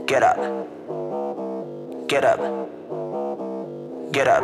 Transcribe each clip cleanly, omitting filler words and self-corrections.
Get up. Get up. Get up.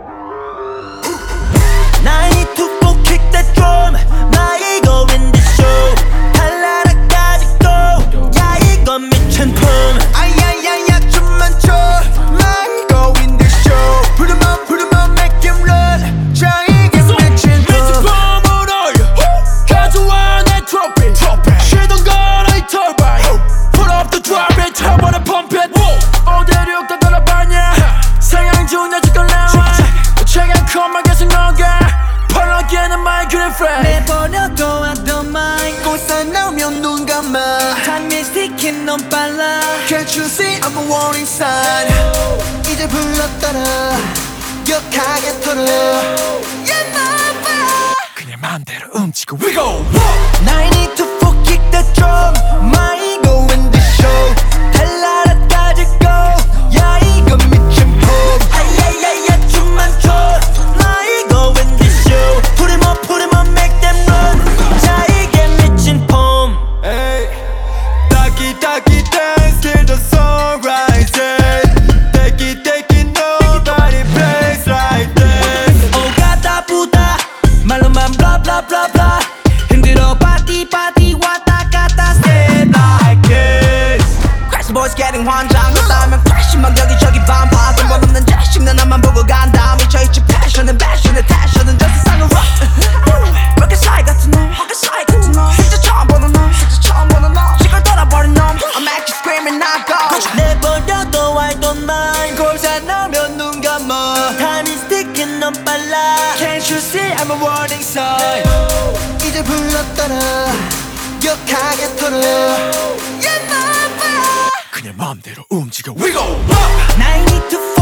I need to go kick that drum. 나 이거 in the show. 달라라까지 go. 야 이건 미친 품. 아야야야 춤만 춰. 나 이거 in the show. Put 'em on, make him run. 자 이게 미친 품. 미친 품을 올려. 가져와 내 트로피. 쉬던 거라 이 터바인. Put up the drop it. 터버려 pump it. 어디로 다 돌아봤냐. 상향 좋은 여지껏 나와. 최강 컴만 계속 녹아. 펄럭이는 마이크를 프레이. 내버려둬 I don't mind. 꽃살 나오면 눈 감아. 타임이 스틱인 넌 빨라. Can't you see I'm a warning sign. 이제 불렀더라 격하게 털어. Yeah 나봐 그냥 맘대로 움직여 We go. Now I need to full kick the drum. My ego in the show. 달라라까지 go. 야 이건 미친 품. 아야야야 춤만 춰. 나 이거 in the show. Put 'em up, make them run. 자 이게 미친 품. Hey, taki dance till the sun rises. Take it, nobody plays like this. 오가다 부다 말로만 blah blah blah blah. 흔들어 party 왔다 갔다 stay like this. Crazy boys getting 환장. 너다면 crash 막 여기저기 반파. 근본 없는 자식 난 나만 보고 간다. 미쳐있지 passion은 passion은 저 세상은 rock. 그렇게 사이 같은 놈 진짜 처음 보는 놈 시걸 돌아버린 놈 I'm actually screaming I go. 내버려둬 I don't mind. 골사 나면 눈 감아. Time is ticking 넌 빨라. Can't you see I'm a warning sign. 이제 불렀더라 격하게 털어. Yeah 나봐 그냥 맘대로 움직여 We go. Now I need to